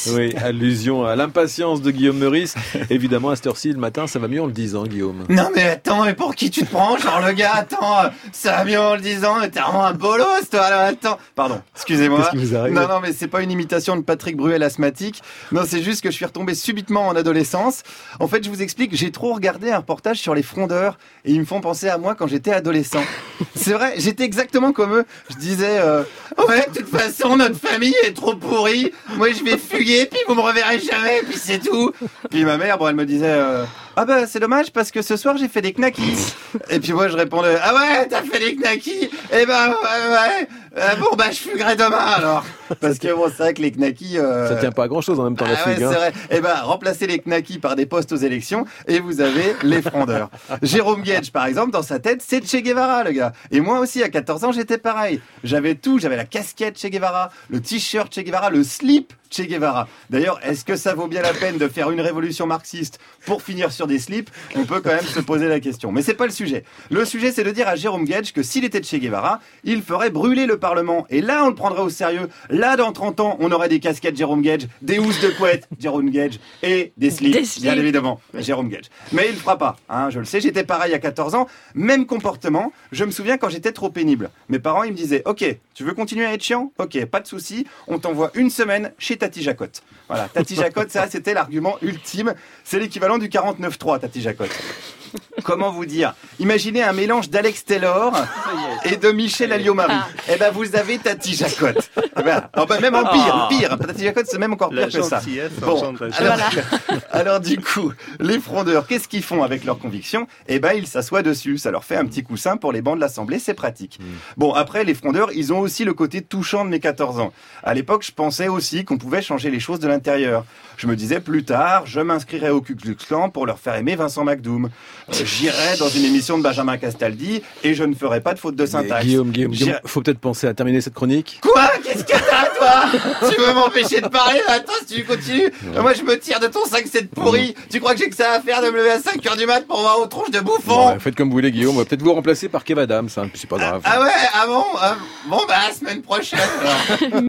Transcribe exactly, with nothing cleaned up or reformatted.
Oui, allusion à l'impatience de Guillaume Meurice. Évidemment, à cette heure-ci, le matin, ça va mieux en le disant, Guillaume. Non mais attends, mais pour qui tu te prends, genre le gars, attends, ça va mieux en le disant, t'es vraiment un bolos, toi, là, attends. Pardon, excusez-moi. Qu'est-ce qui vous arrive ? Non, non, mais c'est pas une imitation de Patrick Bruel asthmatique. Non, c'est juste que je suis retombé subitement en adolescence. En fait, je vous explique, j'ai trop regardé un reportage sur les frondeurs et ils me font penser à moi quand j'étais adolescent. C'est vrai, j'étais exactement comme eux. Je disais, euh, ouais, de toute façon, notre famille est trop pourrie. Moi, je vais fuguer, puis vous me reverrez jamais, puis c'est tout. Puis ma mère, bon, elle me disait, euh, ah bah c'est dommage parce que ce soir j'ai fait des knackis. Et puis moi je répondais, ah ouais, t'as fait des knackis? Eh ben ouais, ouais. Euh, bon bah je fuguerai demain alors. Parce que bon, c'est vrai que les knackis... Euh... Ça tient pas à grand chose en même temps, la ah fugue. Ouais, hein. c'est vrai. Eh ben remplacez les knackis par des postes aux élections et vous avez les frondeurs. Jérôme Guedj par exemple, dans sa tête, c'est Che Guevara le gars. Et moi aussi à quatorze ans j'étais pareil. J'avais tout, j'avais la casquette Che Guevara, le t-shirt Che Guevara, le slip Che Guevara. D'ailleurs, est-ce que ça vaut bien la peine de faire une révolution marxiste pour finir sur des slips? On peut quand même se poser la question. Mais c'est pas le sujet. Le sujet, c'est de dire à Jérôme Guedj que s'il était Che Guevara, il ferait brûler le Parlement. Et là, on le prendrait au sérieux. Là, dans trente ans, on aurait des casquettes Jérôme Guedj, des housses de couette Jérôme Guedj et des slips, Des slips. bien évidemment, Jérôme Guedj. Mais il le fera pas. Hein, je le sais, j'étais pareil à quatorze ans. Même comportement. Je me souviens quand j'étais trop pénible. Mes parents, ils me disaient, OK, tu veux continuer à être chiant? OK, pas de souci. On t'envoie une semaine chez Tati Jacotte. Voilà, Tati Jacotte, ça, c'était l'argument ultime. C'est l'équivalent du quarante-neuf trois, Tati Jacotte. Comment vous dire? Imaginez un mélange d'Alex Taylor et de Michel Alliot-Marie. Eh ben, vous avez Tati Jacotte. Eh ben, oh ben, même en pire, pire. Tati Jacotte, c'est même encore pire que ça. Bon, alors, alors, du coup, les frondeurs, qu'est-ce qu'ils font avec leurs convictions? Eh ben, ils s'assoient dessus. Ça leur fait un petit coussin pour les bancs de l'Assemblée, c'est pratique. Mmh. Bon, après, les frondeurs, ils ont aussi le côté touchant de mes quatorze ans. À l'époque, je pensais aussi qu'on pouvait changer les choses de l'intérieur. Je me disais, plus tard, je m'inscrirai au Ku Klux Klan pour leur faire aimer Vincent McDoom. J'irai dans une émission de Benjamin Castaldi et je ne ferai pas de faute de syntaxe. Guillaume, Guillaume, Guillaume, faut peut-être penser à terminer cette chronique. Quoi? Qu'est-ce que t'as, toi? Tu veux m'empêcher de parler? Attends, si tu continues. Ouais. Moi, je me tire de ton cinq sept pourri. Ouais. Tu crois que j'ai que ça à faire de me lever à cinq heures du mat pour voir aux tronches de bouffon? Ouais, faites comme vous voulez, Guillaume. On va peut-être vous remplacer par Kev Adams. Hein. C'est pas grave. Ah, ah ouais? Ah bon? Ah, bon, bah, semaine prochaine, alors.